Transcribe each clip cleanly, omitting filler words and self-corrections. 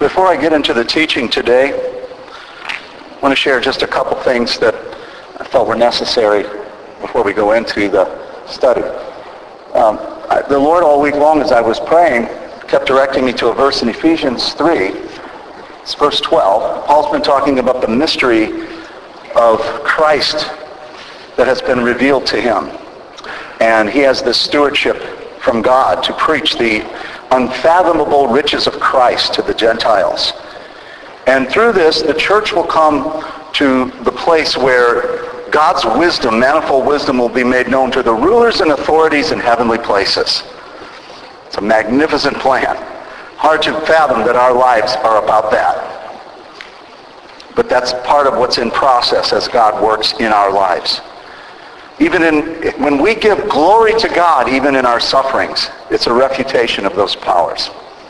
Before I get into the teaching today, I want to share just a couple things that I felt were necessary before we go into the study. The Lord all week long as I was praying kept directing me to a verse in Ephesians 3. It's verse 12. Paul's been talking about the mystery of Christ that has been revealed to him. And he has this stewardship from God to preach the unfathomable riches of Christ to the Gentiles. And through this, the church will come to the place where God's wisdom, manifold wisdom, will be made known to the rulers and authorities in heavenly places. It's a magnificent plan. Hard to fathom that our lives are about that. But that's part of what's in process as God works in our lives. When we give glory to God, even in our sufferings, it's a refutation of those powers.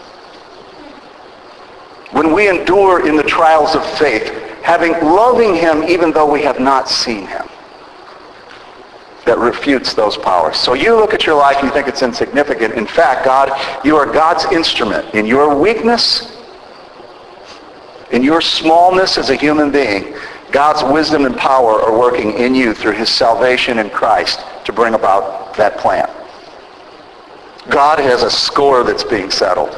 When we endure in the trials of faith, loving him even though we have not seen him, that refutes those powers. So you look at your life and you think it's insignificant. In fact, you are God's instrument. In your weakness, in your smallness as a human being, God's wisdom and power are working in you through his salvation in Christ to bring about that plan. God has a score that's being settled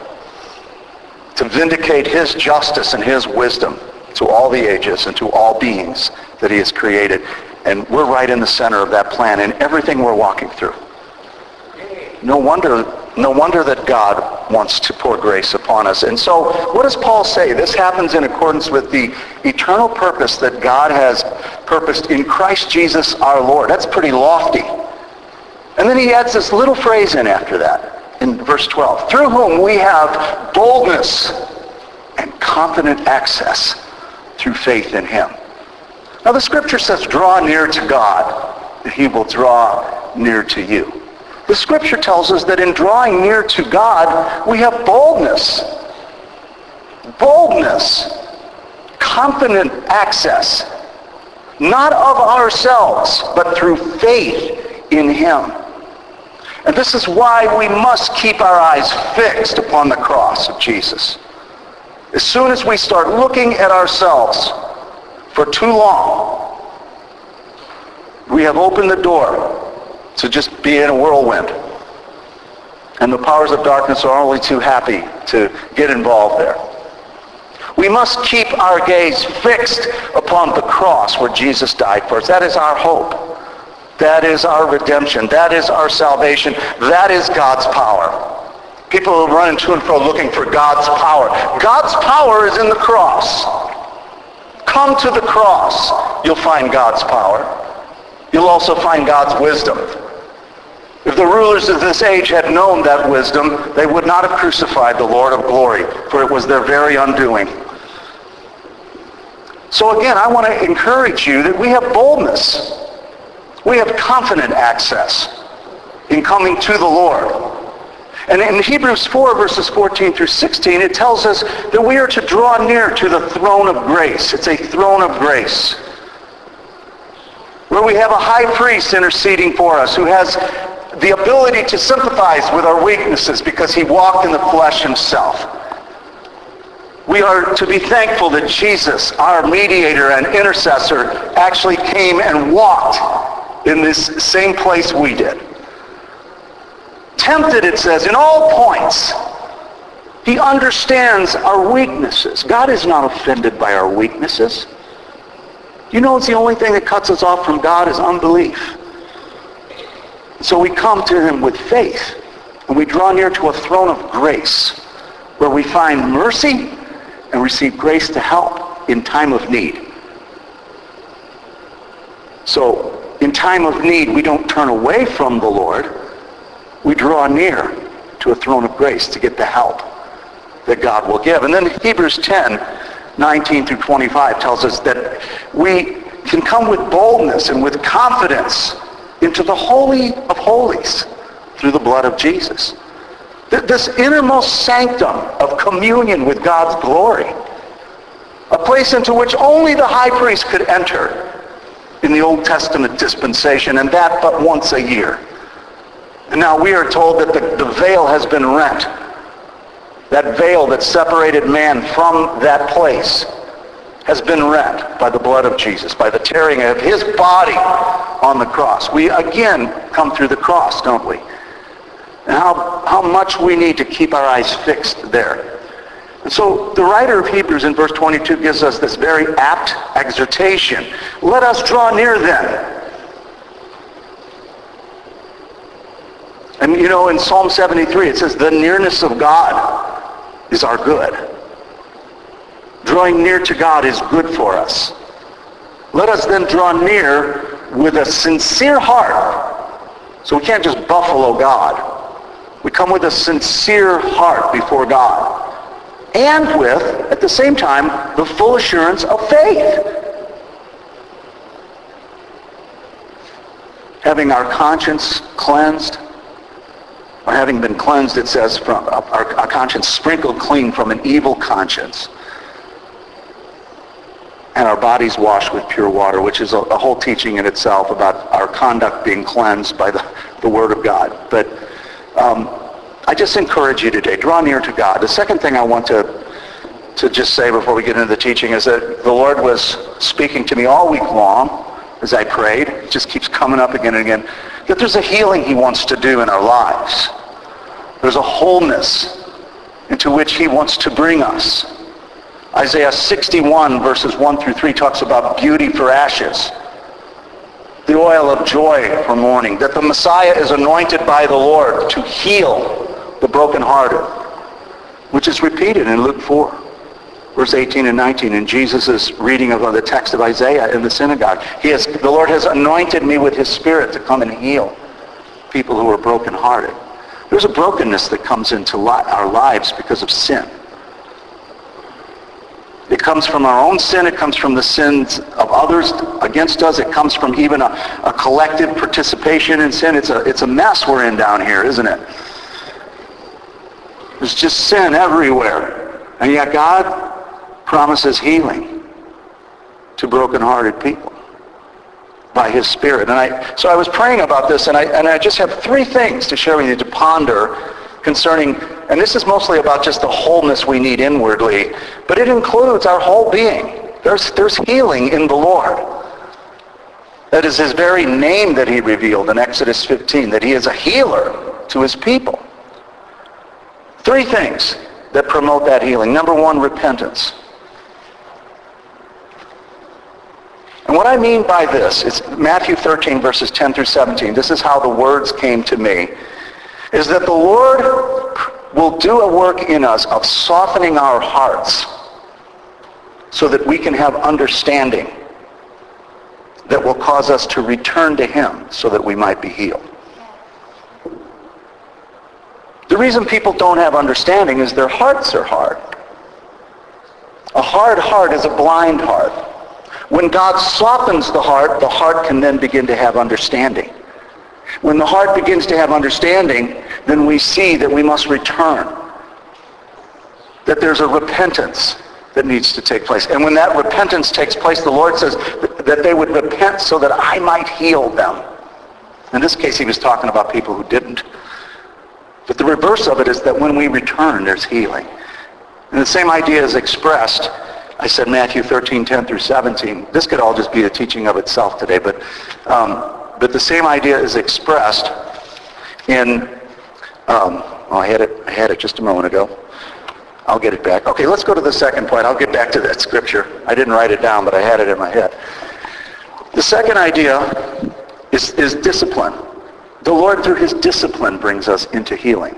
to vindicate his justice and his wisdom to all the ages and to all beings that he has created. And we're right in the center of that plan in everything we're walking through. No wonder that God wants to pour grace upon us. And so, what does Paul say? This happens in accordance with the eternal purpose that God has purposed in Christ Jesus our Lord. That's pretty lofty. And then he adds this little phrase in after that, in verse 12. Through whom we have boldness and confident access through faith in him. Now the scripture says, draw near to God, and he will draw near to you. The scripture tells us that in drawing near to God, we have boldness. Boldness. Confident access. Not of ourselves, but through faith in him. And this is why we must keep our eyes fixed upon the cross of Jesus. As soon as we start looking at ourselves for too long, we have opened the door to just be in a whirlwind. And the powers of darkness are only too happy to get involved there. We must keep our gaze fixed upon the cross where Jesus died for us. That is our hope. That is our redemption. That is our salvation. That is God's power. People are running to and fro looking for God's power. God's power is in the cross. Come to the cross. You'll find God's power. You'll also find God's wisdom. If the rulers of this age had known that wisdom, they would not have crucified the Lord of glory, for it was their very undoing. So again, I want to encourage you that we have boldness. We have confident access in coming to the Lord. And in Hebrews 4, verses 14 through 16, it tells us that we are to draw near to the throne of grace. It's a throne of grace, where we have a high priest interceding for us who has the ability to sympathize with our weaknesses because he walked in the flesh himself. We are to be thankful that Jesus, our mediator and intercessor, actually came and walked in this same place we did. Tempted, it says, in all points. He understands our weaknesses. God is not offended by our weaknesses. You know, it's the only thing that cuts us off from God is unbelief. So we come to him with faith, and we draw near to a throne of grace, where we find mercy and receive grace to help in time of need. So, in time of need, we don't turn away from the Lord. We draw near to a throne of grace to get the help that God will give. And then Hebrews 10, 19 through 25 tells us that we can come with boldness and with confidence into the Holy of Holies through the blood of Jesus. This innermost sanctum of communion with God's glory. A place into which only the high priest could enter in the Old Testament dispensation, and that but once a year. And now we are told that the veil has been rent. that veil that separated man from that place, has been rent by the blood of Jesus, by the tearing of his body on the cross. We again come through the cross, don't we? And how much we need to keep our eyes fixed there. And so the writer of Hebrews in verse 22 gives us this very apt exhortation. Let us draw near then. And you know, in Psalm 73 it says, the nearness of God is our good. Drawing near to God is good for us. Let us then draw near with a sincere heart. So we can't just buffalo God. We come with a sincere heart before God. And with, at the same time, the full assurance of faith. Having our conscience cleansed, or having been cleansed, it says, from our conscience sprinkled clean from an evil conscience. And our bodies washed with pure water, which is a whole teaching in itself about our conduct being cleansed by the Word of God. But I just encourage you today, draw near to God. The second thing I want to just say before we get into the teaching is that the Lord was speaking to me all week long as I prayed. It just keeps coming up again and again. That there's a healing he wants to do in our lives. There's a wholeness into which he wants to bring us. Isaiah 61 verses 1 through 3 talks about beauty for ashes, the oil of joy for mourning, that the Messiah is anointed by the Lord to heal the brokenhearted, which is repeated in Luke 4, verse 18 and 19, in Jesus' reading of the text of Isaiah in the synagogue. The Lord has anointed me with his Spirit to come and heal people who are brokenhearted. There's a brokenness that comes into our lives because of sin. It comes from our own sin. It comes from the sins of others against us. It comes from even a collective participation in sin. It's a mess we're in down here, isn't it? There's just sin everywhere. And yet God promises healing to brokenhearted people by his Spirit. And so I was praying about this, and I just have three things to share with you to ponder concerning, and this is mostly about just the wholeness we need inwardly, but it includes our whole being. There's healing in the Lord. That is his very name that he revealed in Exodus 15, that he is a healer to his people. Three things that promote that healing. Number one, repentance. And what I mean by this, it's Matthew 13 verses 10 through 17. This is how the words came to me. Is that the Lord will do a work in us of softening our hearts so that we can have understanding that will cause us to return to him so that we might be healed. The reason people don't have understanding is their hearts are hard. A hard heart is a blind heart. When God softens the heart can then begin to have understanding. When the heart begins to have understanding, then we see that we must return. That there's a repentance that needs to take place. And when that repentance takes place, the Lord says that they would repent so that I might heal them. In this case, he was talking about people who didn't. But the reverse of it is that when we return, there's healing. And the same idea is expressed. I said Matthew 13, 10 through 17. This could all just be a teaching of itself today, but the same idea is expressed in, I had it just a moment ago. I'll get it back. Okay, let's go to the second point. I'll get back to that scripture. I didn't write it down, but I had it in my head. The second idea is discipline. The Lord, through his discipline, brings us into healing.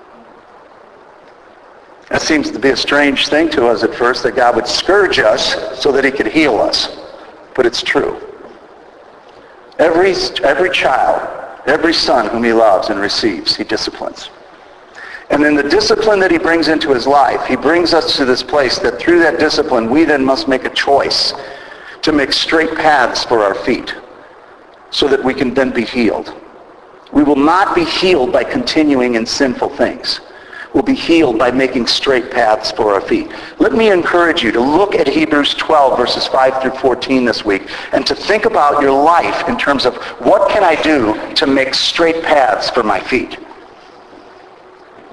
That seems to be a strange thing to us at first, that God would scourge us so that he could heal us. But it's true. Every child, every son whom he loves and receives, he disciplines. And in the discipline that he brings into his life, he brings us to this place that through that discipline, we then must make a choice to make straight paths for our feet so that we can then be healed. We will not be healed by continuing in sinful things. We'll be healed by making straight paths for our feet. Let me encourage you to look at Hebrews 12, verses 5 through 14 this week, and to think about your life in terms of what can I do to make straight paths for my feet.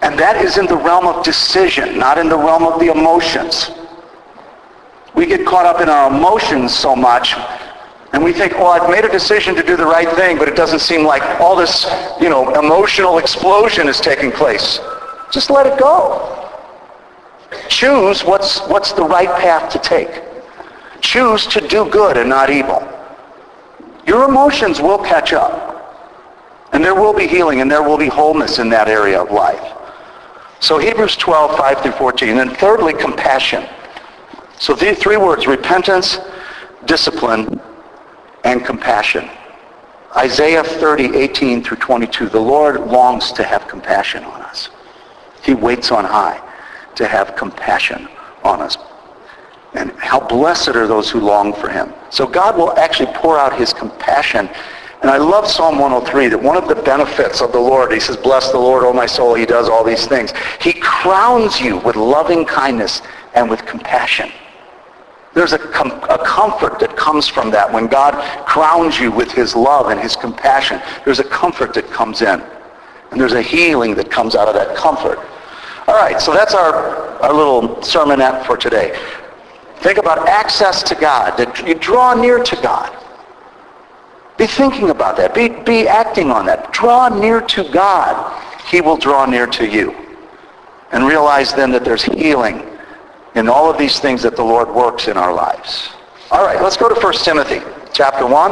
And that is in the realm of decision, not in the realm of the emotions. We get caught up in our emotions so much, and we think, oh, I've made a decision to do the right thing, but it doesn't seem like all this, emotional explosion is taking place. Just let it go. Choose what's the right path to take. Choose to do good and not evil. Your emotions will catch up, and there will be healing, and there will be wholeness in that area of life. So Hebrews 12, 5 through 14. And then thirdly, compassion. So these three words: repentance, discipline, and compassion. Isaiah 30, 18 through 22. The Lord longs to have compassion on us. He waits on high to have compassion on us. And how blessed are those who long for him. So God will actually pour out his compassion. And I love Psalm 103, that one of the benefits of the Lord, he says, bless the Lord, O my soul, he does all these things. He crowns you with loving kindness and with compassion. There's a comfort that comes from that. When God crowns you with his love and his compassion, there's a comfort that comes in. And there's a healing that comes out of that comfort. All right, so that's our little sermonette for today. Think about access to God, that you draw near to God. Be thinking about that. Be acting on that. Draw near to God. He will draw near to you. And realize then that there's healing in all of these things that the Lord works in our lives. All right, let's go to 1 Timothy chapter 1.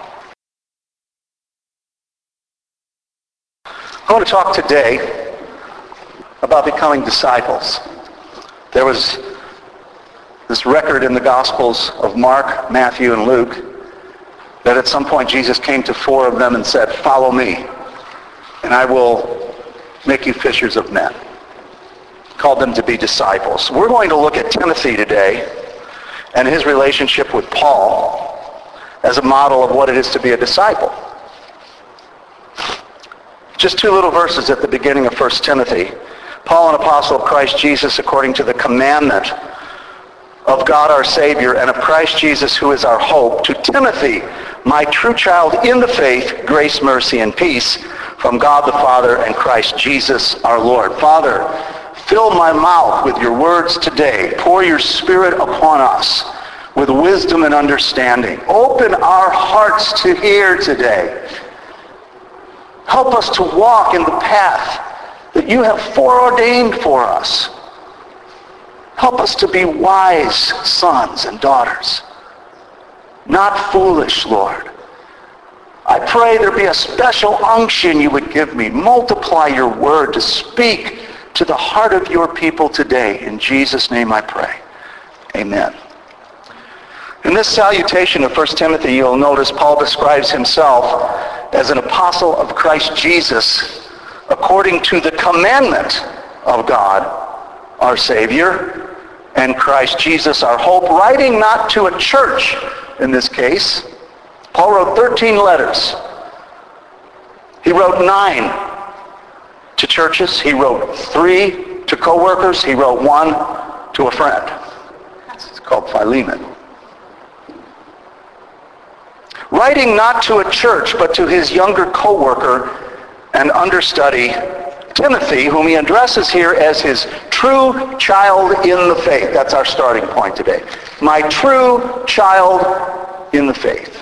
I want to talk today about becoming disciples. There was this record in the Gospels of Mark, Matthew, and Luke that at some point Jesus came to four of them and said, follow me, and I will make you fishers of men. Called them to be disciples. We're going to look at Timothy today and his relationship with Paul as a model of what it is to be a disciple. Just two little verses at the beginning of 1 Timothy. Paul, an apostle of Christ Jesus, according to the commandment of God our Savior and of Christ Jesus, who is our hope, to Timothy, my true child in the faith, grace, mercy, and peace from God the Father and Christ Jesus our Lord. Father, fill my mouth with your words today. Pour your Spirit upon us with wisdom and understanding. Open our hearts to hear today. Help us to walk in the path that you have foreordained for us. Help us to be wise sons and daughters, not foolish, Lord. I pray there be a special unction you would give me. Multiply your word to speak to the heart of your people today. In Jesus' name I pray. Amen. In this salutation of 1 Timothy, you'll notice Paul describes himself as an apostle of Christ Jesus according to the commandment of God, our Savior, and Christ Jesus, our hope, writing not to a church in this case. Paul wrote 13 letters. He wrote 9 to churches. He wrote 3 to co-workers. He wrote 1 to a friend. It's called Philemon. Writing not to a church, but to his younger co-worker and understudy, Timothy, whom he addresses here as his true child in the faith. That's our starting point today. My true child in the faith.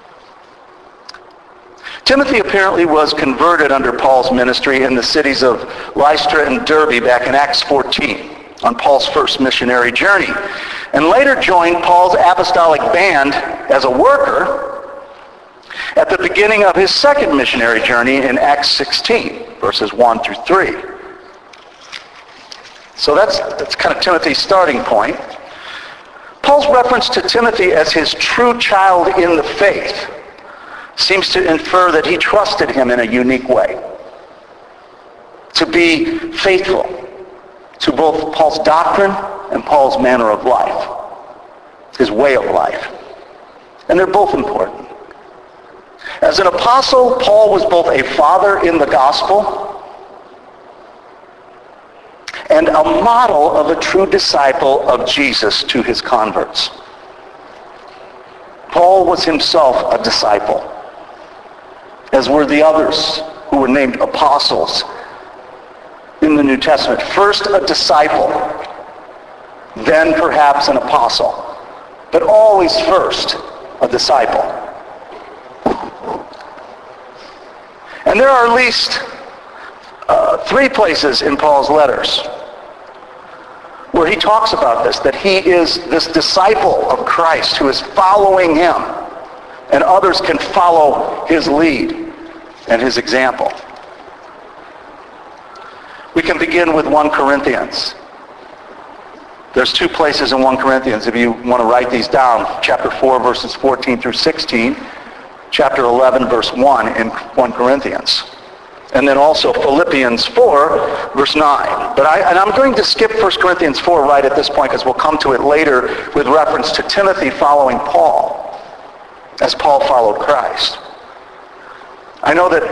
Timothy apparently was converted under Paul's ministry in the cities of Lystra and Derbe back in Acts 14 on Paul's first missionary journey, and later joined Paul's apostolic band as a worker at the beginning of his second missionary journey in Acts 16, verses 1 through 3. So that's kind of Timothy's starting point. Paul's reference to Timothy as his true child in the faith seems to infer that he trusted him in a unique way to be faithful to both Paul's doctrine and Paul's manner of life, his way of life. And they're both important. As an apostle, Paul was both a father in the gospel and a model of a true disciple of Jesus to his converts. Paul was himself a disciple, as were the others who were named apostles in the New Testament. First a disciple, then perhaps an apostle, but always first a disciple. And there are at least 3 places in Paul's letters where he talks about this, that he is this disciple of Christ who is following him, and others can follow his lead and his example. We can begin with 1 Corinthians. There's 2 places in 1 Corinthians, if you want to write these down. Chapter 4, verses 14 through 16. Chapter 11, verse 1 in 1 Corinthians. And then also Philippians 4, verse 9. And I'm going to skip 1 Corinthians 4 right at this point because we'll come to it later with reference to Timothy following Paul, as Paul followed Christ. I know that,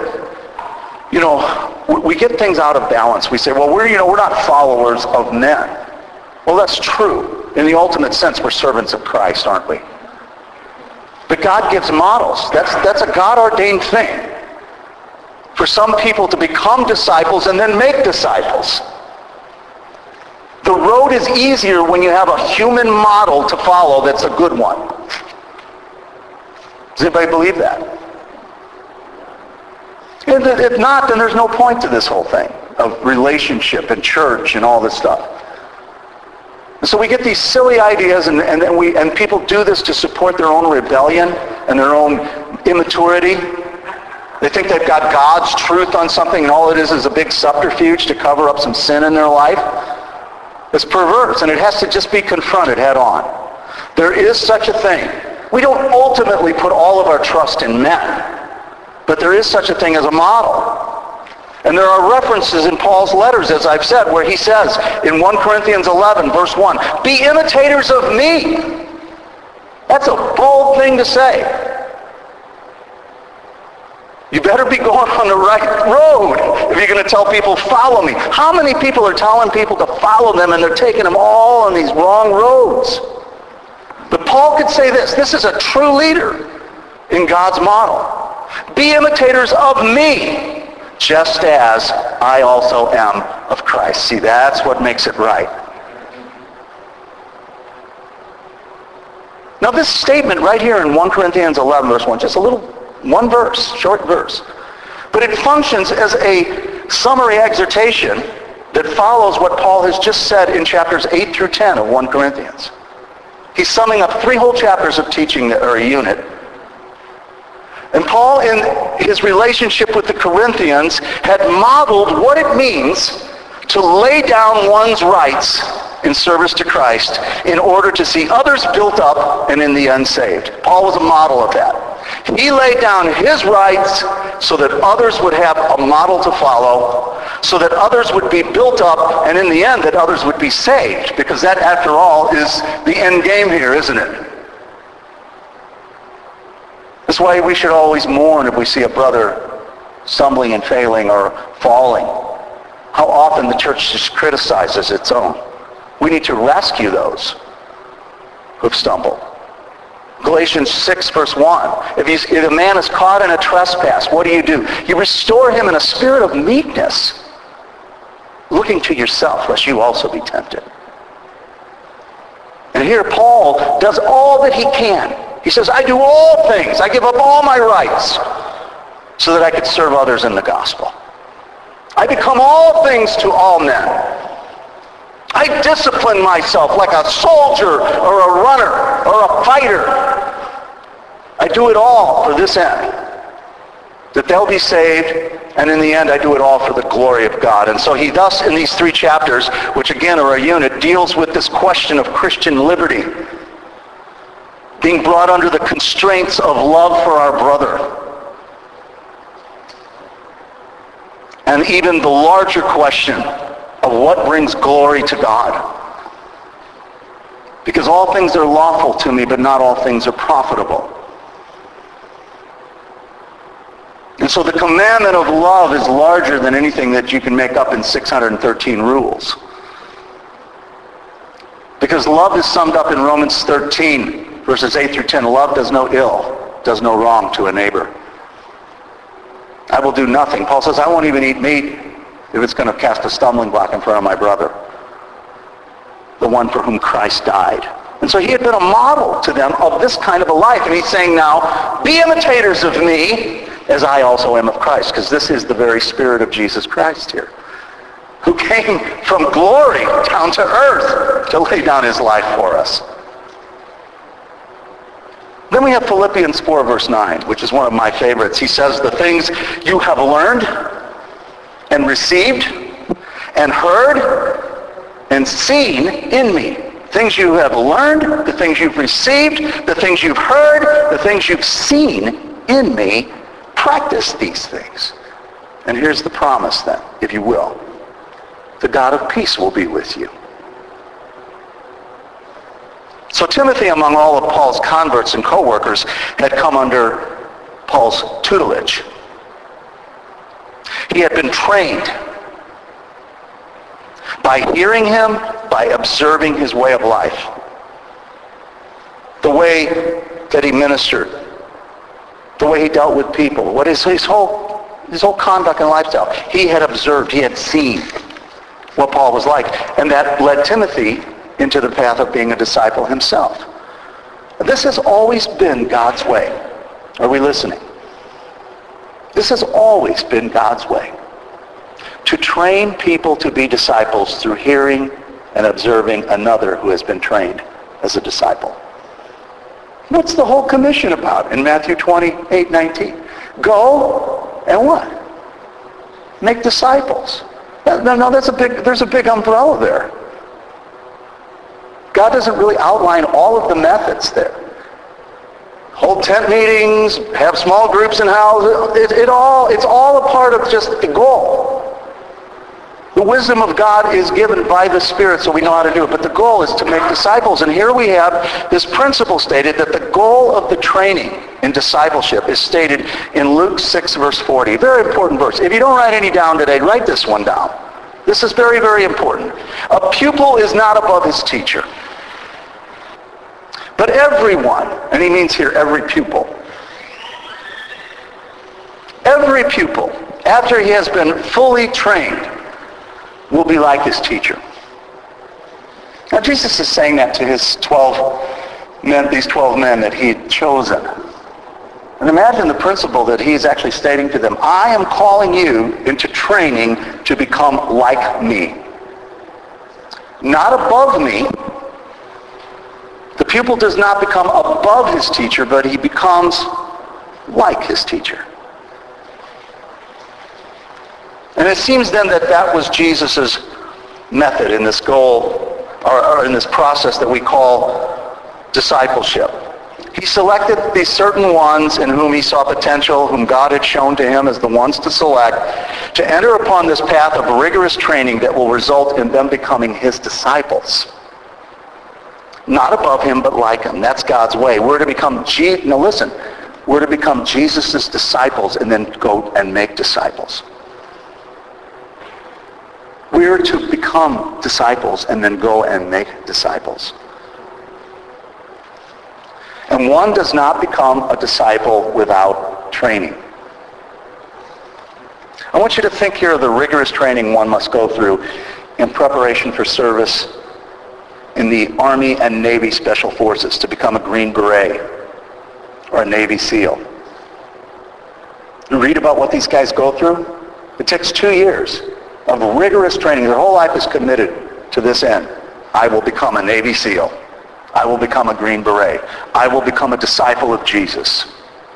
we get things out of balance. We say, well, we're not followers of men. Well, that's true. In the ultimate sense, we're servants of Christ, aren't we? But God gives models. That's a God-ordained thing for some people to become disciples and then make disciples. The road is easier when you have a human model to follow that's a good one. Does anybody believe that? If not, then there's no point to this whole thing of relationship and church and all this stuff. And so we get these silly ideas, and people do this to support their own rebellion and their own immaturity. They think they've got God's truth on something, and all it is a big subterfuge to cover up some sin in their life. It's perverse, and it has to just be confronted head on. There is such a thing. We don't ultimately put all of our trust in men, but there is such a thing as a model. And there are references in Paul's letters, as I've said, where he says in 1 Corinthians 11, verse 1, be imitators of me. That's a bold thing to say. You better be going on the right road if you're going to tell people, follow me. How many people are telling people to follow them and they're taking them all on these wrong roads? But Paul could say this. This is a true leader in God's model. Be imitators of me, just as I also am of Christ. See, that's what makes it right. Now this statement right here in 1 Corinthians 11, verse 1, just one verse, short verse. But it functions as a summary exhortation that follows what Paul has just said in chapters 8 through 10 of 1 Corinthians. He's summing up 3 whole chapters of teaching that are a unit. And Paul, in his relationship with the Corinthians, had modeled what it means to lay down one's rights in service to Christ in order to see others built up and in the end saved. Paul was a model of that. He laid down his rights so that others would have a model to follow, so that others would be built up, and in the end that others would be saved, because that, after all, is the end game here, isn't it? That's why we should always mourn if we see a brother stumbling and failing or falling. How often the church just criticizes its own. We need to rescue those who've stumbled. Galatians 6, verse 1. If a man is caught in a trespass, what do? You restore him in a spirit of meekness, looking to yourself, lest you also be tempted. And here Paul does all that he can. He says, I do all things. I give up all my rights so that I could serve others in the gospel. I become all things to all men. I discipline myself like a soldier or a runner or a fighter. I do it all for this end, that they'll be saved, and in the end I do it all for the glory of God. And so he thus, in these 3 chapters, which again are a unit, deals with this question of Christian liberty, being brought under the constraints of love for our brother. And even the larger question of what brings glory to God. Because all things are lawful to me, but not all things are profitable. And so the commandment of love is larger than anything that you can make up in 613 rules. Because love is summed up in Romans 13, verses 8 through 10. Love does no ill, does no wrong to a neighbor. I will do nothing. Paul says, I won't even eat meat if it's going to cast a stumbling block in front of my brother, the one for whom Christ died. And so he had been a model to them of this kind of a life. And he's saying now, be imitators of me as I also am of Christ, because this is the very spirit of Jesus Christ here, who came from glory down to earth to lay down his life for us. Then we have Philippians 4, verse 9, which is one of my favorites. He says, the things you have learned and received and heard and seen in me. Things you have learned, the things you've received, the things you've heard, the things you've seen in me, practice these things. And here's the promise then, if you will. The God of peace will be with you. So Timothy, among all of Paul's converts and co-workers, had come under Paul's tutelage. He had been trained by hearing him, by observing his way of life. The way that he ministered, the way he dealt with people, what is his whole conduct and lifestyle. He had observed, he had seen what Paul was like. And that led Timothy into the path of being a disciple himself. This has always been God's way. Are we listening? This has always been God's way. To train people to be disciples through hearing and observing another who has been trained as a disciple. What's the whole commission about in Matthew 28:19? Go and what? Make disciples. No, there's a big umbrella there. God doesn't really outline all of the methods there. Hold tent meetings, have small groups in houses. It's all a part of just the goal. The wisdom of God is given by the Spirit, so we know how to do it. But the goal is to make disciples. And here we have this principle stated that the goal of the training in discipleship is stated in Luke 6, verse 40. Very important verse. If you don't write any down today, write this one down. This is very, very important. A pupil is not above his teacher. But everyone, and he means here every pupil, after he has been fully trained, will be like his teacher. Now Jesus is saying that to his 12 men, these 12 men that he had chosen. And imagine the principle that he's actually stating to them. I am calling you into training to become like me. Not above me. The pupil does not become above his teacher, but he becomes like his teacher. And it seems then that was Jesus' method in this goal, or in this process that we call discipleship. He selected these certain ones in whom he saw potential, whom God had shown to him as the ones to select, to enter upon this path of rigorous training that will result in them becoming his disciples. Not above him, but like him. That's God's way. We're to become, now listen, we're to become Jesus' disciples and then go and make disciples. We're to become disciples and then go and make disciples. And one does not become a disciple without training. I want you to think here of the rigorous training one must go through in preparation for service in the Army and Navy Special Forces to become a Green Beret or a Navy SEAL. You read about what these guys go through. It takes 2 years of rigorous training. Their whole life is committed to this end. I will become a Navy SEAL. I will become a Green Beret. I will become a disciple of Jesus.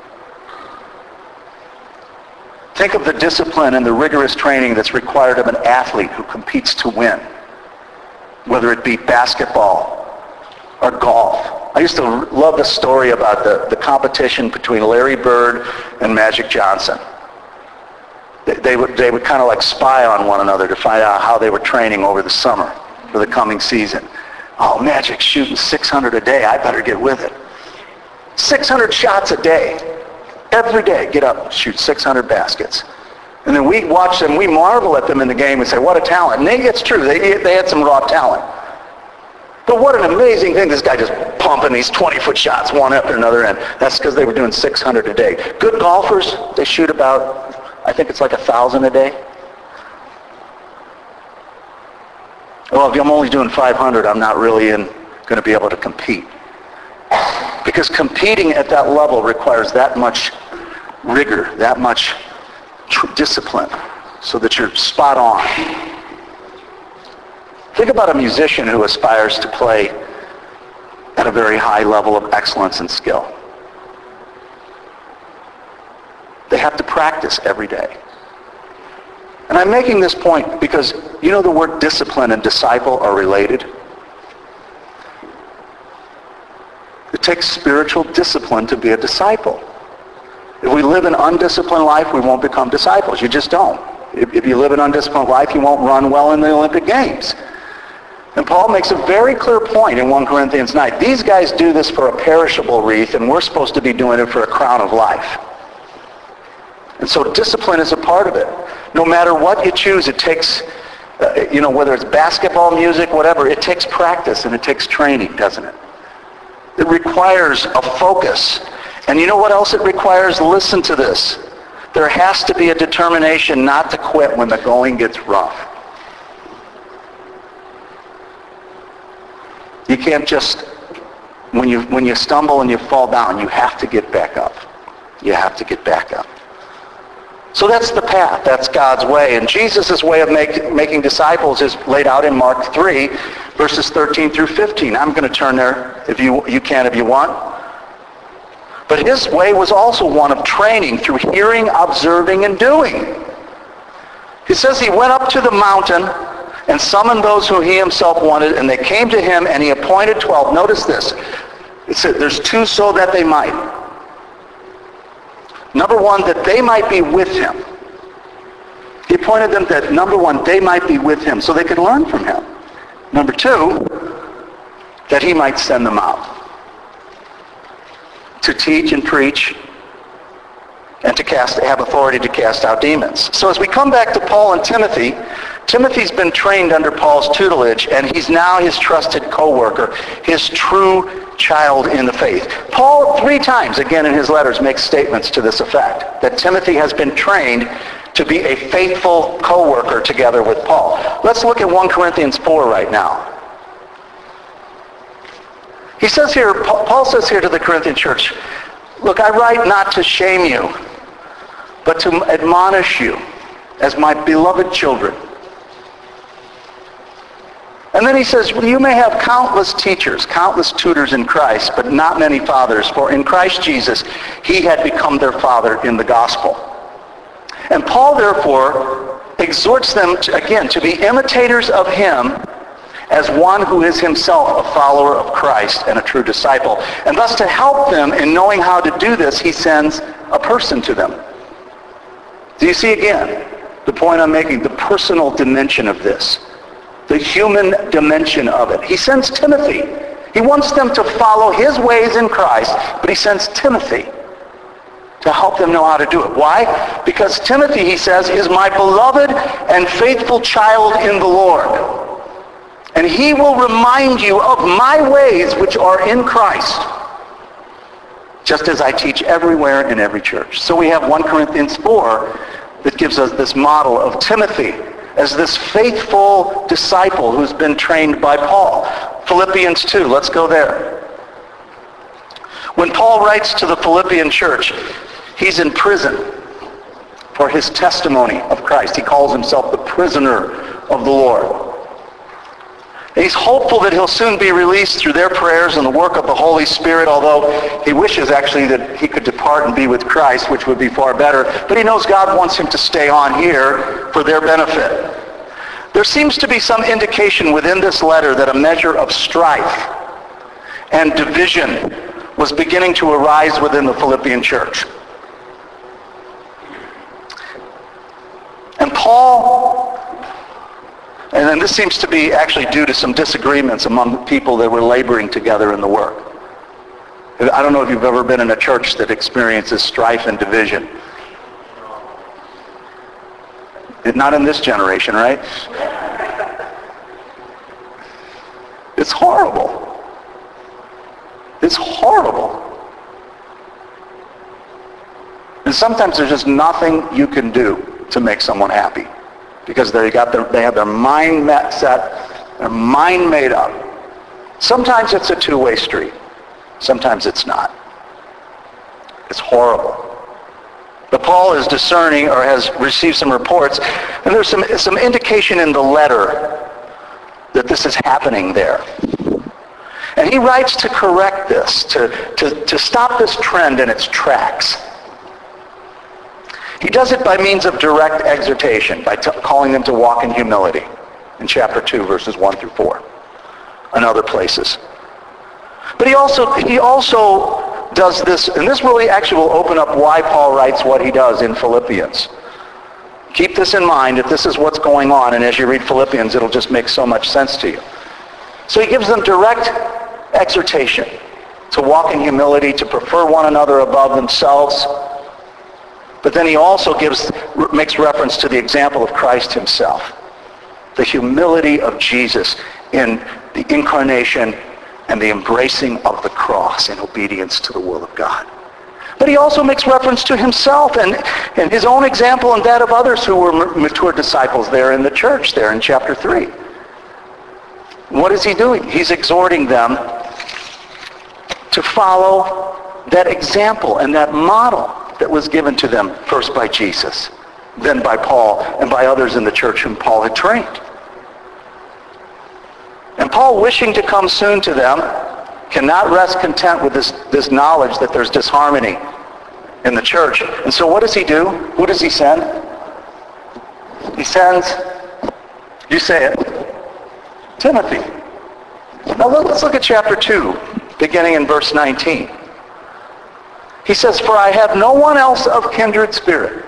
Think of the discipline and the rigorous training that's required of an athlete who competes to win, whether it be basketball or golf. I used to love the story about the competition between Larry Bird and Magic Johnson. They would kind of like spy on one another to find out how they were training over the summer for the coming season. Oh, Magic's shooting 600 a day. I better get with it. 600 shots a day. Every day, get up, shoot 600 baskets. And then we watch them, we marvel at them in the game and say, what a talent. And it's true, they had some raw talent. But what an amazing thing, this guy just pumping these 20-foot shots one after another, and that's because they were doing 600 a day. Good golfers, they shoot about, I think it's like 1,000 a day. Well, if I'm only doing 500, I'm not really going to be able to compete. Because competing at that level requires that much rigor, that much discipline, so that you're spot on. Think about a musician who aspires to play at a very high level of excellence and skill. They have to practice every day. And I'm making this point because you know the word discipline and disciple are related. It takes spiritual discipline to be a disciple. If we live an undisciplined life, we won't become disciples. You just don't. If you live an undisciplined life, you won't run well in the Olympic Games. And Paul makes a very clear point in 1 Corinthians 9. These guys do this for a perishable wreath, and we're supposed to be doing it for a crown of life. And so discipline is a part of it. No matter what you choose, it takes, whether it's basketball, music, whatever, it takes practice and it takes training, doesn't it? It requires a focus. And you know what else it requires? Listen to this. There has to be a determination not to quit when the going gets rough. You can't just, when you stumble and you fall down, you have to get back up. You have to get back up. So that's the path. That's God's way. And Jesus' way of making disciples is laid out in Mark 3, verses 13 through 15. I'm going to turn there if you can if you want. But his way was also one of training through hearing, observing, and doing. He says he went up to the mountain and summoned those who he himself wanted, and they came to him, and he appointed 12. Notice this. It said there's 2 so that they might. Number 1, that they might be with him. He appointed them that, number 1, they might be with him so they could learn from him. Number 2, that he might send them out to teach and preach and to have authority to cast out demons. So as we come back to Paul and Timothy, Timothy's been trained under Paul's tutelage, and he's now his trusted co-worker, his true child in the faith. Paul 3 times, again in his letters, makes statements to this effect, that Timothy has been trained to be a faithful co-worker together with Paul. Let's look at 1 Corinthians 4 right now. He says here, Paul says here to the Corinthian church, look, I write not to shame you, but to admonish you as my beloved children. And then he says, well, you may have countless teachers, countless tutors in Christ, but not many fathers, for in Christ Jesus he had become their father in the gospel. And Paul, therefore, exhorts them, to be imitators of him as one who is himself a follower of Christ and a true disciple. And thus to help them in knowing how to do this, he sends a person to them. Do you see again the point I'm making, the personal dimension of this? The human dimension of it. He sends Timothy. He wants them to follow his ways in Christ, but he sends Timothy to help them know how to do it. Why? Because Timothy, he says, is my beloved and faithful child in the Lord. And he will remind you of my ways which are in Christ, just as I teach everywhere in every church. So we have 1 Corinthians 4 that gives us this model of Timothy as this faithful disciple who's been trained by Paul. Philippians 2, let's go there. When Paul writes to the Philippian church, he's in prison for his testimony of Christ. He calls himself the prisoner of the Lord. He's hopeful that he'll soon be released through their prayers and the work of the Holy Spirit, although he wishes actually that he could depart and be with Christ, which would be far better. But he knows God wants him to stay on here for their benefit. There seems to be some indication within this letter that a measure of strife and division was beginning to arise within the Philippian church. And Paul, and then this seems to be actually due to some disagreements among the people that were laboring together in the work. I don't know if you've ever been in a church that experiences strife and division. Not in this generation, right? It's horrible. It's horrible. And sometimes there's just nothing you can do to make someone happy, because they have their mind set Their mind made up. Sometimes it's a two-way street. Sometimes it's not. It's horrible. But Paul is discerning, or has received some reports, and there's some indication in the letter that this is happening there. And he writes to correct this, to stop this trend in its tracks. He does it by means of direct exhortation, by calling them to walk in humility in chapter 2, verses 1 through 4, and other places. But he also does this, and this really actually will open up why Paul writes what he does in Philippians. Keep this in mind, if this is what's going on, and as you read Philippians, it'll just make so much sense to you. So he gives them direct exhortation to walk in humility, to prefer one another above themselves. But then he also makes reference to the example of Christ himself. The humility of Jesus in the incarnation and the embracing of the cross in obedience to the will of God. But he also makes reference to himself and his own example and that of others who were mature disciples there in the church, there in chapter 3. What is he doing? He's exhorting them to follow that example and that model that was given to them first by Jesus, then by Paul, and by others in the church whom Paul had trained. And Paul, wishing to come soon to them, cannot rest content with this knowledge that there's disharmony in the church. And so what does he do? Who does he send? He sends, you say it, Timothy. Now let's look at chapter 2, beginning in verse 19. He says, "For I have no one else of kindred spirit."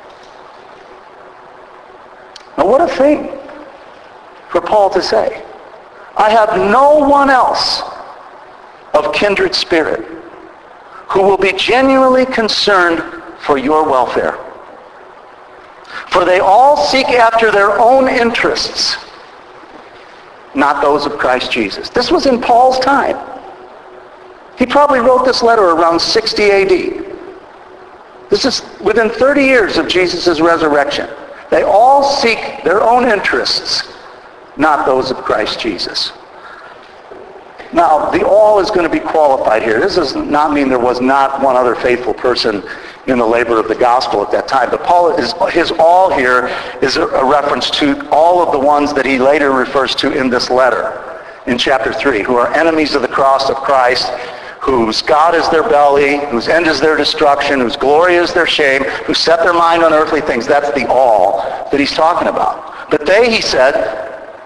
Now what a thing for Paul to say. I have no one else of kindred spirit who will be genuinely concerned for your welfare. For they all seek after their own interests, not those of Christ Jesus. This was in Paul's time. He probably wrote this letter around 60 AD. This is within 30 years of Jesus' resurrection. They all seek their own interests, not those of Christ Jesus. Now, the all is going to be qualified here. This does not mean there was not one other faithful person in the labor of the gospel at that time. But his all here is a reference to all of the ones that he later refers to in this letter in chapter 3, who are enemies of the cross of Christ, whose God is their belly, whose end is their destruction, whose glory is their shame, who set their mind on earthly things. That's the all that he's talking about. But they, he said,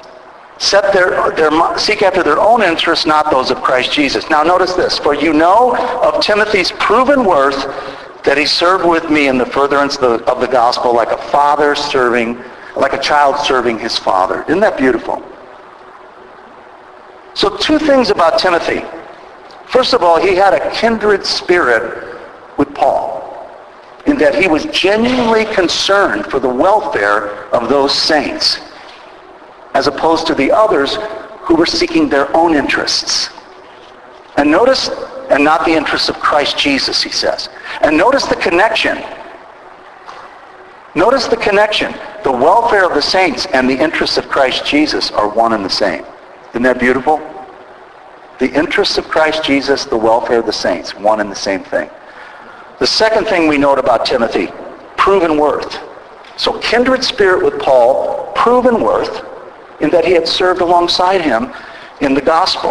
seek after their own interests, not those of Christ Jesus. Now notice this. For you know of Timothy's proven worth, that he served with me in the furtherance of the gospel like a child serving his father. Isn't that beautiful? So two things about Timothy. First of all, he had a kindred spirit with Paul, in that he was genuinely concerned for the welfare of those saints, as opposed to the others who were seeking their own interests. And notice, and not the interests of Christ Jesus, he says. And notice the connection. Notice the connection. The welfare of the saints and the interests of Christ Jesus are one and the same. Isn't that beautiful? The interests of Christ Jesus, the welfare of the saints, one and the same thing. The second thing we note about Timothy, proven worth. So kindred spirit with Paul, proven worth, in that he had served alongside him in the gospel.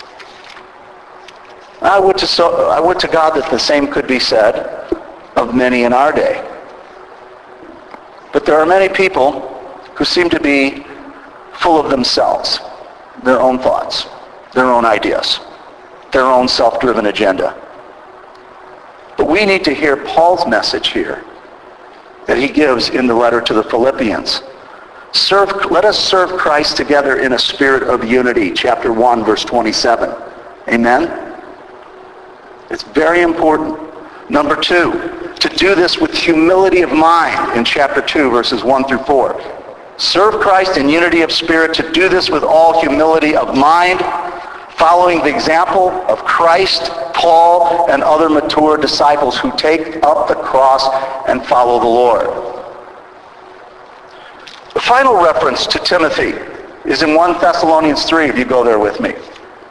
I would to God that the same could be said of many in our day. But there are many people who seem to be full of themselves, their own thoughts, their own ideas, their own self-driven agenda. But we need to hear Paul's message here that he gives in the letter to the Philippians. Let us serve Christ together in a spirit of unity, chapter 1, verse 27. Amen? It's very important. Number 2, to do this with humility of mind in chapter 2, verses 1 through 4. Serve Christ in unity of spirit, to do this with all humility of mind, following the example of Christ, Paul, and other mature disciples who take up the cross and follow the Lord. The final reference to Timothy is in 1 Thessalonians 3, if you go there with me.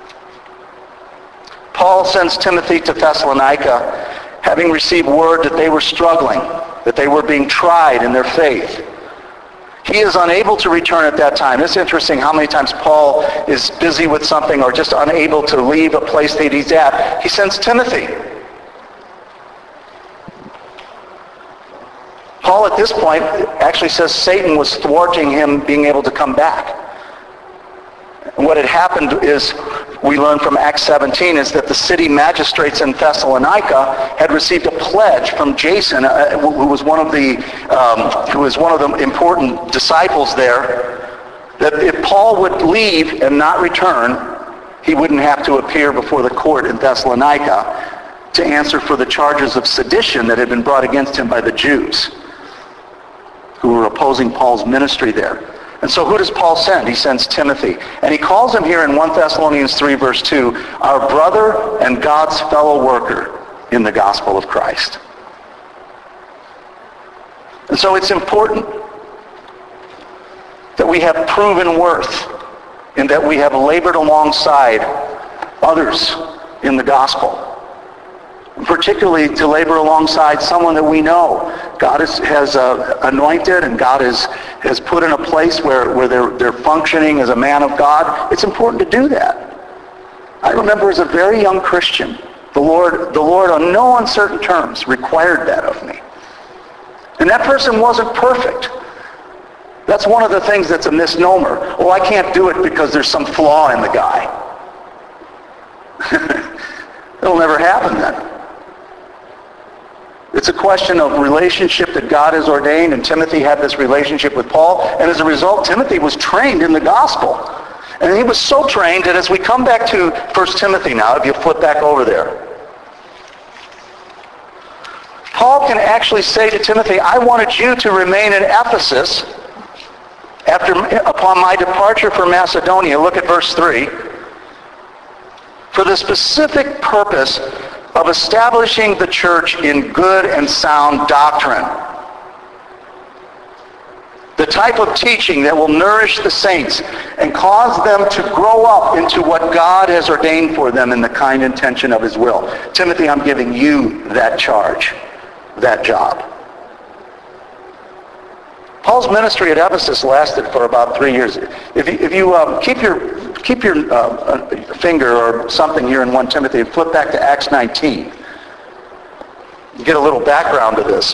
Paul sends Timothy to Thessalonica, having received word that they were struggling, that they were being tried in their faith. He is unable to return at that time. It's interesting how many times Paul is busy with something or just unable to leave a place that he's at. He sends Timothy. Paul at this point actually says Satan was thwarting him being able to come back. And what had happened is, we learn from Acts 17, is that the city magistrates in Thessalonica had received a pledge from Jason, who was one of the important disciples there, that if Paul would leave and not return, he wouldn't have to appear before the court in Thessalonica to answer for the charges of sedition that had been brought against him by the Jews who were opposing Paul's ministry there. And so who does Paul send? He sends Timothy. And he calls him here in 1 Thessalonians 3, verse 2, our brother and God's fellow worker in the gospel of Christ. And so it's important that we have proven worth and that we have labored alongside others in the gospel. Particularly to labor alongside someone that we know God has anointed and God has put in a place where they're functioning as a man of God. It's important to do that. I remember as a very young Christian, the Lord on no uncertain terms required that of me. And that person wasn't perfect. That's one of the things that's a misnomer. Oh, I can't do it because there's some flaw in the guy. It'll never happen then. It's a question of relationship that God has ordained, and Timothy had this relationship with Paul, and as a result, Timothy was trained in the gospel. And he was so trained that as we come back to 1 Timothy now, if you flip back over there, Paul can actually say to Timothy, I wanted you to remain in Ephesus upon my departure for Macedonia. Look at verse 3. For the specific purpose of establishing the church in good and sound doctrine. The type of teaching that will nourish the saints and cause them to grow up into what God has ordained for them in the kind intention of his will. Timothy, I'm giving you that charge, that job. Paul's ministry at Ephesus lasted for about 3 years. If you keep your finger or something here in 1 Timothy and flip back to Acts 19, you get a little background to this.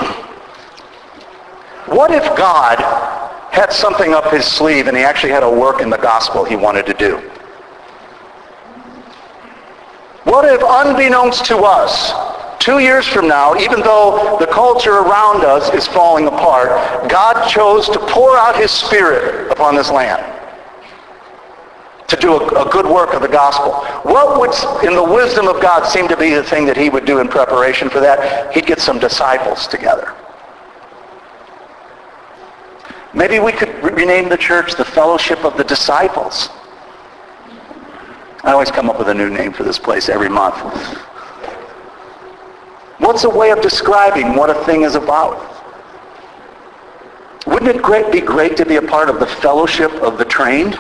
What if God had something up his sleeve and he actually had a work in the gospel he wanted to do? What if, unbeknownst to us, 2 years from now, even though the culture around us is falling apart, God chose to pour out his Spirit upon this land to do a good work of the gospel? What would, in the wisdom of God, seem to be the thing that he would do in preparation for that? He'd get some disciples together. Maybe we could rename the church the Fellowship of the Disciples. I always come up with a new name for this place every month. What's a way of describing what a thing is about? Wouldn't it be great to be a part of the fellowship of the trained?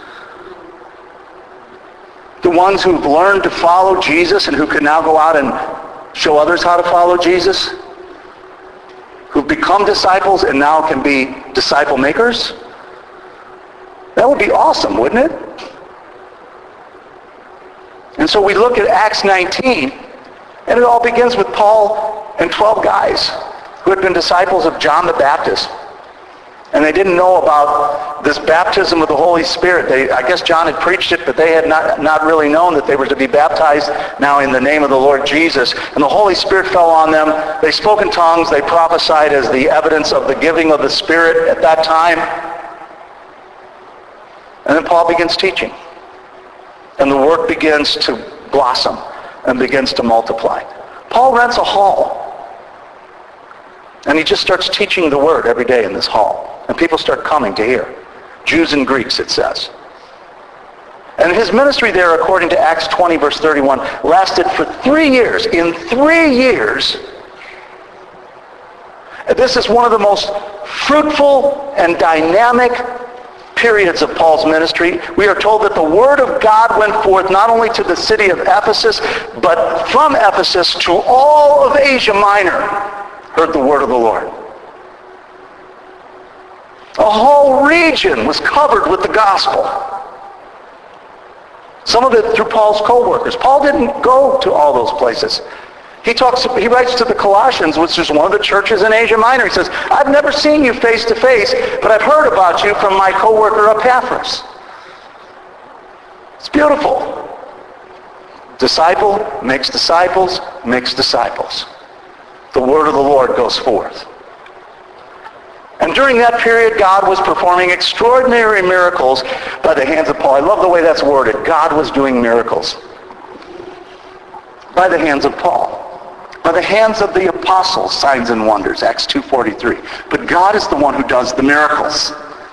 The ones who've learned to follow Jesus and who can now go out and show others how to follow Jesus? Who've become disciples and now can be disciple makers? That would be awesome, wouldn't it? And so we look at Acts 19, and it all begins with Paul and 12 guys who had been disciples of John the Baptist. And they didn't know about this baptism of the Holy Spirit. I guess John had preached it, but they had not really known that they were to be baptized now in the name of the Lord Jesus. And the Holy Spirit fell on them. They spoke in tongues. They prophesied as the evidence of the giving of the Spirit at that time. And then Paul begins teaching. And the work begins to blossom and begins to multiply. Paul rents a hall. And he just starts teaching the word every day in this hall. And people start coming to hear. Jews and Greeks, it says. And his ministry there, according to Acts 20, verse 31, lasted for 3 years. In 3 years, this is one of the most fruitful and dynamic periods of Paul's ministry, we are told that the word of God went forth not only to the city of Ephesus, but from Ephesus to all of Asia Minor heard the word of the Lord. A whole region was covered with the gospel. Some of it through Paul's co-workers. Paul didn't go to all those places. He writes to the Colossians, which is one of the churches in Asia Minor. He says, I've never seen you face to face, but I've heard about you from my co-worker Epaphras. It's beautiful. Disciple makes disciples, makes disciples. The word of the Lord goes forth. And during that period, God was performing extraordinary miracles by the hands of Paul. I love the way that's worded. God was doing miracles by the hands of Paul. By the hands of the apostles, signs and wonders, Acts 2:43. But God is the one who does the miracles.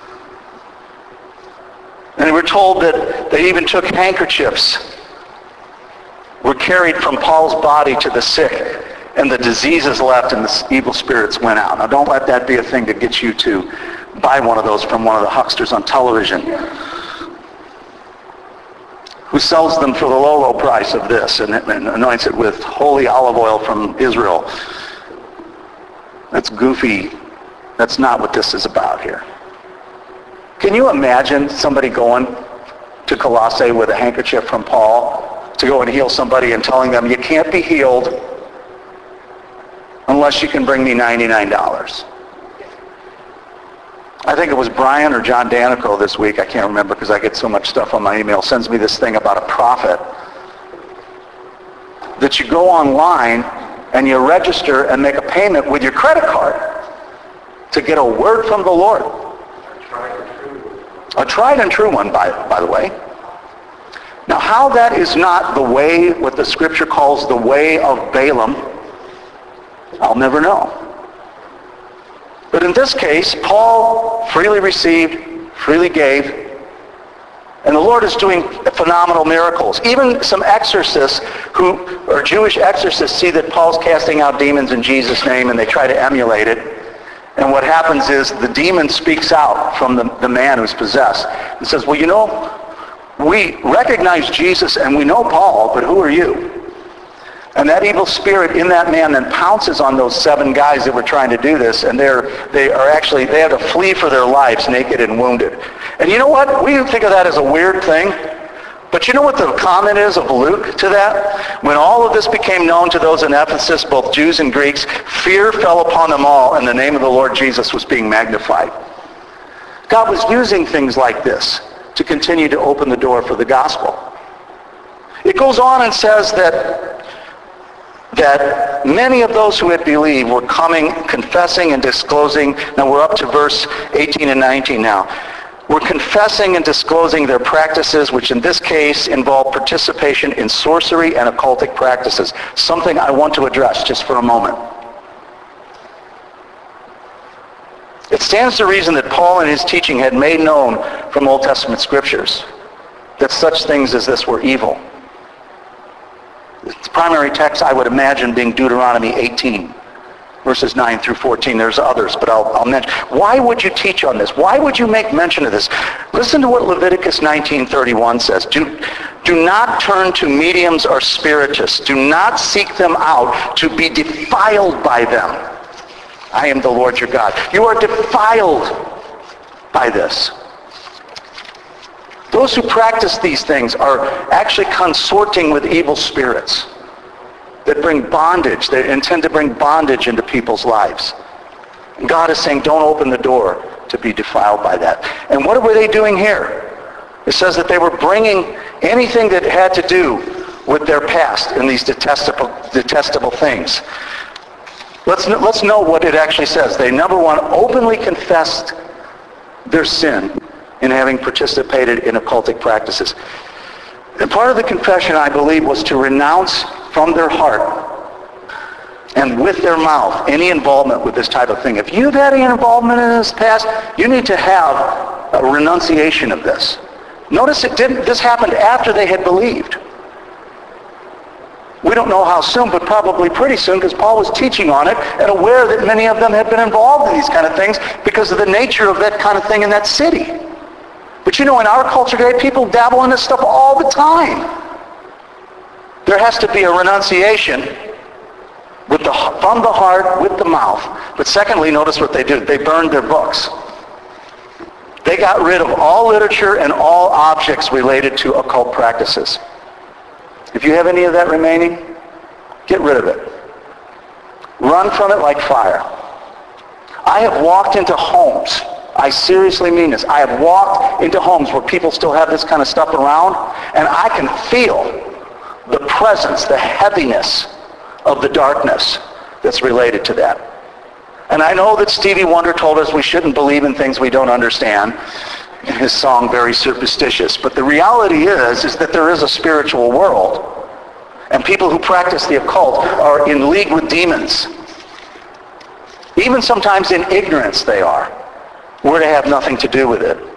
And we're told that they even took handkerchiefs, were carried from Paul's body to the sick, and the diseases left and the evil spirits went out. Now don't let that be a thing to get you to buy one of those from one of the hucksters on television who sells them for the low price of this and anoints it with holy olive oil from Israel. That's goofy. That's not what this is about here. Can you imagine somebody going to Colossae with a handkerchief from Paul to go and heal somebody and telling them, you can't be healed unless you can bring me $99. I think it was Brian or John Danico this week, I can't remember because I get so much stuff on my email, sends me this thing about a prophet that you go online and you register and make a payment with your credit card to get a word from the Lord. A tried and true one, by the way. Now, how that is not the way, what the scripture calls the way of Balaam, I'll never know. But in this case, Paul freely received, freely gave, and the Lord is doing phenomenal miracles. Even some exorcists Jewish exorcists see that Paul's casting out demons in Jesus' name and they try to emulate it. And what happens is the demon speaks out from the man who's possessed and says, well, you know, we recognize Jesus and we know Paul, but who are you? And that evil spirit in that man then pounces on those 7 guys that were trying to do this, and they have to flee for their lives naked and wounded. And you know what? We think of that as a weird thing. But you know what the comment is of Luke to that? When all of this became known to those in Ephesus, both Jews and Greeks, fear fell upon them all, and the name of the Lord Jesus was being magnified. God was using things like this to continue to open the door for the gospel. It goes on and says that many of those who had believed were coming, confessing and disclosing. Now we're up to verse 18 and 19 now. Were confessing and disclosing their practices, which in this case involved participation in sorcery and occultic practices. Something I want to address just for a moment. It stands to reason that Paul in his teaching had made known from Old Testament scriptures that such things as this were evil. The primary text I would imagine being Deuteronomy 18, verses 9 through 14. There's others, but I'll mention. Why would you teach on this? Why would you make mention of this? Listen to what Leviticus 19:31 says. Do not turn to mediums or spiritists. Do not seek them out to be defiled by them. I am the Lord your God. You are defiled by this. Those who practice these things are actually consorting with evil spirits that bring bondage. They intend to bring bondage into people's lives. And God is saying, don't open the door to be defiled by that. And what were they doing here? It says that they were bringing anything that had to do with their past and these detestable things. Let's know what it actually says. They, number one, openly confessed their sin in having participated in occultic practices. And part of the confession, I believe, was to renounce from their heart and with their mouth any involvement with this type of thing. If you've had any involvement in this past, you need to have a renunciation of this. Notice this happened after they had believed. We don't know how soon, but probably pretty soon, because Paul was teaching on it and aware that many of them had been involved in these kind of things because of the nature of that kind of thing in that city. But you know, in our culture today, people dabble in this stuff all the time. There has to be a renunciation from the heart, with the mouth. But secondly, notice what they do. They burned their books. They got rid of all literature and all objects related to occult practices. If you have any of that remaining, get rid of it. Run from it like fire. I have walked into homes. I seriously mean this. I have walked into homes where people still have this kind of stuff around, and I can feel the presence, the heaviness of the darkness that's related to that. And I know that Stevie Wonder told us we shouldn't believe in things we don't understand in his song, Very Superstitious. But the reality is that there is a spiritual world. And people who practice the occult are in league with demons. Even sometimes in ignorance they are. We're to have nothing to do with it.